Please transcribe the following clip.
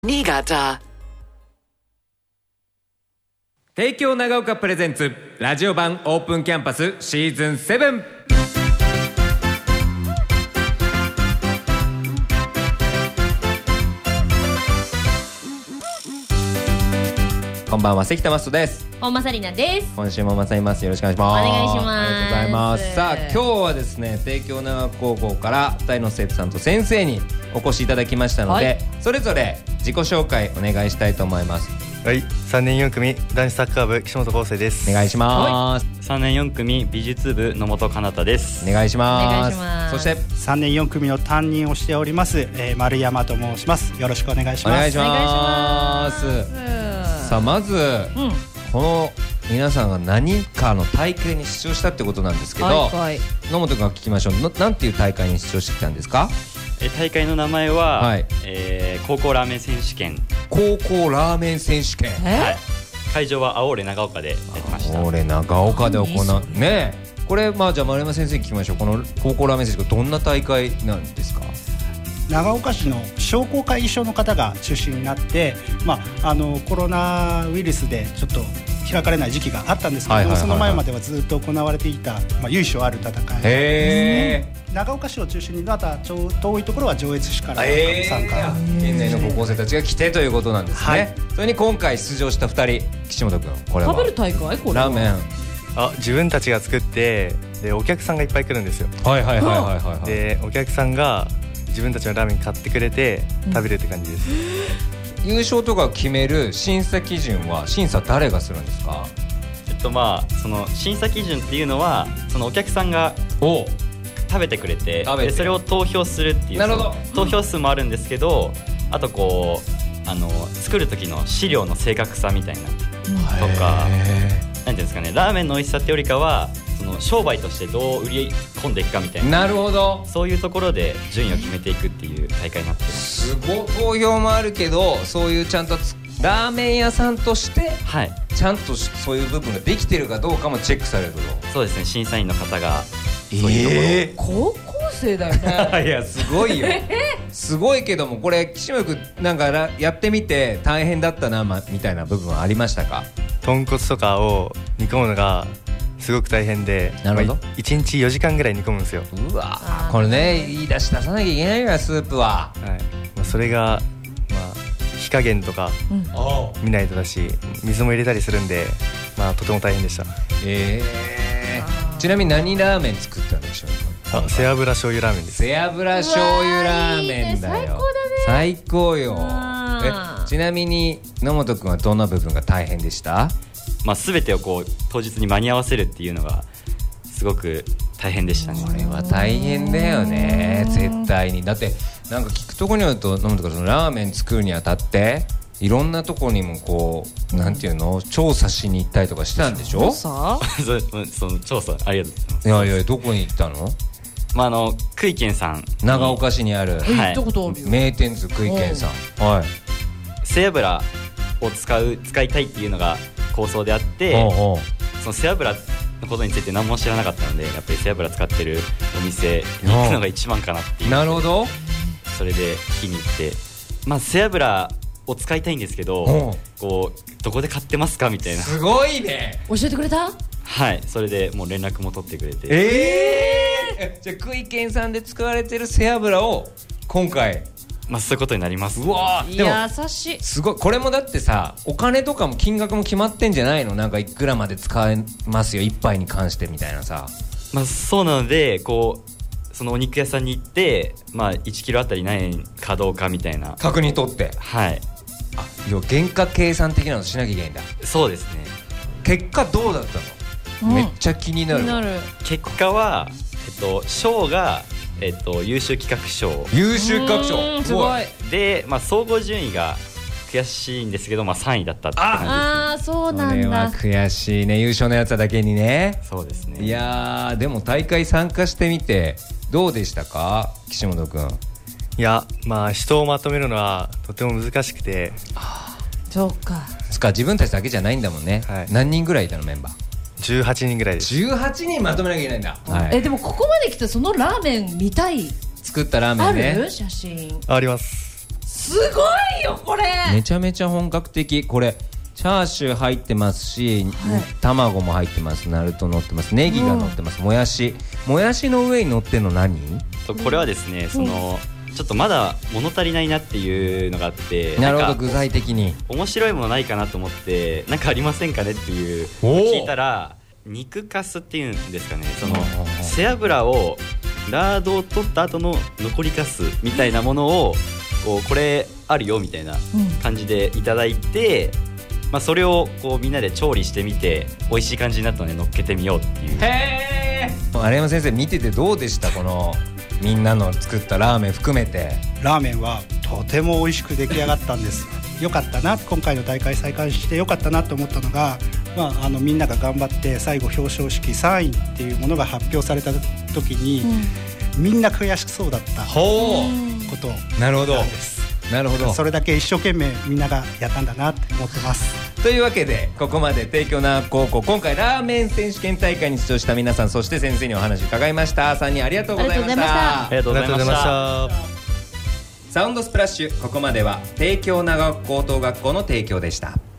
新潟帝京長岡プレゼンツラジオ版オープンキャンパスシーズン7。こんばんは、関田マストです。 本間紗理奈です。 今週もまさいます。よろしくお願いします。 お願いします。 ありがとうございます。さあ、今日はですね、帝京長岡高校から2人の生徒さんと先生にお越しいただきましたので、それぞれ自己紹介お願いしたいと思います。 はい、3年4組男子サッカー部岸本康生です。 お願いします。 3年4組美術部野本かなたです。 お願いします。 お願いします。 そして 3年4組の担任をしております、丸山と申します。よろしくお願いします。 お願いします。さあ、まず、この皆さんが何かの大会に出場したってことなんですけど、野本君が聞きましょう。なんていう大会に出場してきたんですか？ 大会の名前は、高校ラーメン選手権。 高校ラーメン選手権、 会場は青レ長岡でやってました。 青レ長岡で行うね。これ、じゃあ丸山先生に聞きましょう。この高校ラーメン選手権、どんな大会なんですか？ 長岡市の商工会議所の方が中心になって、コロナウイルスでちょっと開かれない時期があったんですけど、その前まではずっと行われていた、由緒ある戦いですね。長岡市を中心にまた遠いところは上越市から参加、 県内の高校生たちが来てということなんですね。それに今回出場した2人、岸本君、これは食べる大会？これラーメン自分たちが作って、でお客さんがいっぱい来るんですよ。でお客さんが自分たちのラーメン買ってくれて食べるって感じです。 優勝とか決める審査基準は審査誰がするんですか？ その審査基準っていうのは、そのお客さんが食べてくれて、でそれを投票するっていう、投票数もあるんですけど、あと作る時の資料の正確さみたいなとか、なんていうんですかね、ラーメンの美味しさってよりかは、その商売としてどう売り込んでいくかみたいな、 なるほど、 そういうところで順位を決めていくっていう大会になってます。 すごい。投票もあるけど、そういうちゃんとラーメン屋さんとして、ちゃんとそういう部分ができてるかどうかもチェックされると。 そうですね、審査員の方がそういうところ、 高校生だよね。 いや、すごいよ。すごいけども、これ岸本君なんかやってみて大変だったな、みたいな部分はありましたか？ 豚骨とかを煮込むのがすごく大変で、1日4時間ぐらい煮込むんですよ。 うわ、これね、いい出し出さなきゃいけないから、スープは。 それが火加減とか見ないとだし、水も入れたりするんで、とても大変でした。 ちなみに何ラーメン作ったんでしょうか？ 背脂醤油ラーメンです。 背脂醤油ラーメンだよ。最高よ。ちなみに野本君はどんな部分が大変でした？ 全てを当日に間に合わせるっていうのがすごく大変でしたね。 これは大変だよね、絶対に。だってなんか聞くところによると、野本君、そのラーメン作るにあたっていろんなところにもなんていうの、調査しに行ったりとかしたんでしょ？ その調査ありがとうございます。 いや、どこに行ったの？ 福井県さん、 長岡市にある名店図福井県さん、 背脂を使いたいっていうのが構想であって、その背脂のことについて何も知らなかったので、やっぱり背脂使ってるお店に行くのが一番かなっていう。なるほど。それで聞きに行って、背脂を使いたいんですけど、どこで買ってますかみたいな。 すごいね。 教えてくれた？ それでもう連絡も取ってくれて。 じゃあ福井県さんで使われてる背脂を今回、 そういうことになります。 うわー、でも優しい。 すごい。これもだってさ、お金とかも金額も決まってんじゃないの？なんかいくらまで使えますよ、一杯に関してみたいなさ。 そうなので、そのお肉屋さんに行って、1キロあたり何円かどうかみたいな確認取って、原価計算的なのしなきゃいけないんだ。そうですね。結果どうだったの？めっちゃ気になる。 結果は賞が優秀企画賞。 優秀企画賞、 すごい。 で、総合順位が悔しいんですけど、3位だったって感じです。 そうなんだ。 これは悔しいね、優勝のやつだけにね。 そうですね。 いやー、でも大会参加してみてどうでしたか、岸本君？ いや、人をまとめるのはとても難しくて。 そうか。 自分たちだけじゃないんだもんね。何人ぐらいいたの、メンバー ？18人ぐらいです。 18人まとめなきゃいけないんだ。 でもここまで来てそのラーメン見たい。 作ったラーメンね。 ある？写真あります。 すすごいよこれ。 めちゃめちゃ本格的。これチャーシュー入ってますし、卵も入ってます。ナルト乗ってます。ネギが乗ってます。もやしの上に乗ってんの何？ これはですね、ちょっとまだ物足りないなっていうのがあって、 なるほど、具材的に面白いものないかなと思って、なんかありませんかねっていう聞いたら、肉かすっていうんですかね、背脂をラードを取った後の残りかすみたいなものをこれあるよみたいな感じでいただいて、それをみんなで調理してみて美味しい感じになったので乗っけてみようっていう。 へー、丸山先生見ててどうでした？このみんなの作ったラーメン含めて。 ラーメンはとても美味しく出来上がったんですよかったな、今回の大会再開してよかったなと思ったのが、みんなが頑張って最後表彰式3位っていうものが発表された時に、みんな悔しそうだったことなんです。 なるほど。 それだけ一生懸命みんながやったんだなって思ってます。 というわけでここまで帝京長高校、今回ラーメン選手権大会に出場した皆さん、そして先生にお話伺いました。3人ありがとうございました。 ありがとうございました。 サウンドスプラッシュ、ここまでは帝京長高等学校の提供でした。